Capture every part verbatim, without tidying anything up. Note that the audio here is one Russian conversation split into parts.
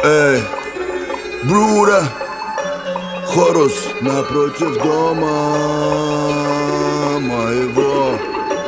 Эй, Бруда, Хорус напротив дома моего.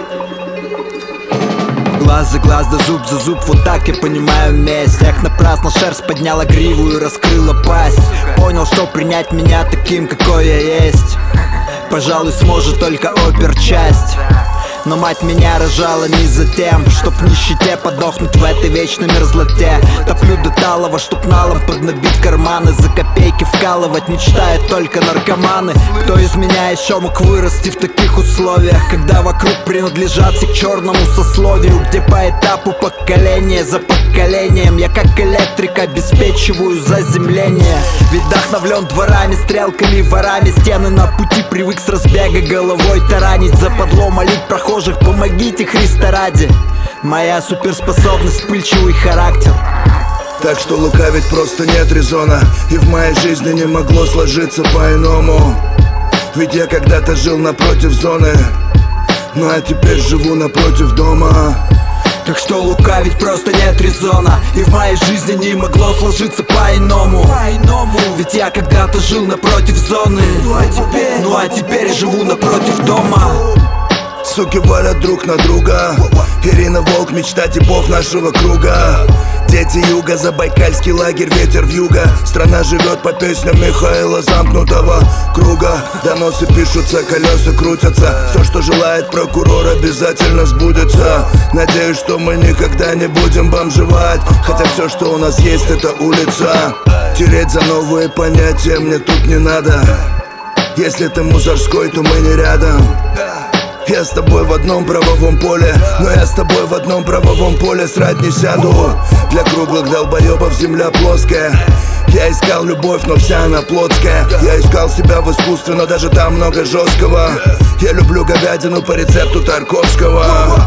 Глаз за глаз, да зуб за зуб, вот так я понимаю месть. Эх, напрасно шерсть подняла гриву и раскрыла пасть. Понял, что принять меня таким, какой я есть, пожалуй, сможет только оперчасть. Но мать меня рожала не за тем, чтоб в нищете подохнуть в этой вечной мерзлоте. Топлю до талого, чтоб налом поднабить карманы, за копейки вкалывать мечтают только наркоманы. Кто из меня еще мог вырасти в таких условиях, когда вокруг принадлежат все к черному сословию, где по этапу поколение за поколением я как электрик обеспечиваю заземление. Ведь вдохновлен дворами, стрелками, ворами, стены на пути привык с разбега головой таранить, западло молить прохожих: помогите Христа ради. Моя суперспособность — вспыльчивый характер. Так что лукавить просто нет резона, и в моей жизни не могло сложиться по-иному. Ведь я когда-то жил напротив зоны, ну а теперь живу напротив дома. Так что лукавить просто нет резона, и в моей жизни не могло сложиться по-иному. Ведь я когда-то жил напротив зоны, ну а теперь, ну а теперь живу напротив дома. Суки валят друг на друга. Ирина Волк, мечта типов нашего круга. Дети юга, забайкальский лагерь, ветер вьюга. Страна живет по песням Михаила замкнутого круга. Доносы пишутся, колеса крутятся. Все, что желает прокурор, обязательно сбудется. Надеюсь, что мы никогда не будем бомжевать, хотя все, что у нас есть, это улица. Тереть за новые понятия мне тут не надо. Если ты мусорской, то мы не рядом. Я с тобой в одном правовом поле, но я с тобой в одном правовом поле срать не сяду. Для круглых долбоебов земля плоская. Я искал любовь, но вся она плотская. Я искал себя в искусстве, но даже там много жесткого. Я люблю говядину по рецепту Тарковского.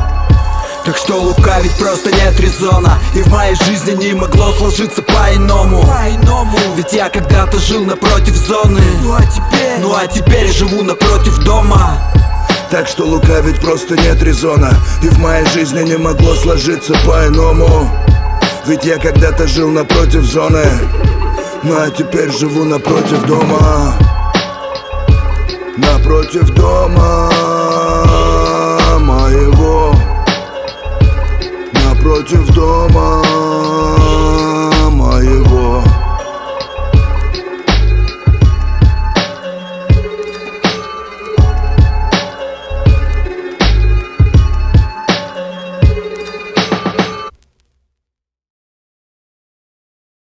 Так что лукавить просто нет резона, и в моей жизни не могло сложиться по-иному. Ведь я когда-то жил напротив зоны, ну а теперь, ну а теперь живу напротив дома. Так что лукавить просто нет резона, и в моей жизни не могло сложиться по-иному. Ведь я когда-то жил напротив зоны, ну а теперь живу напротив дома. Напротив дома моего. Напротив дома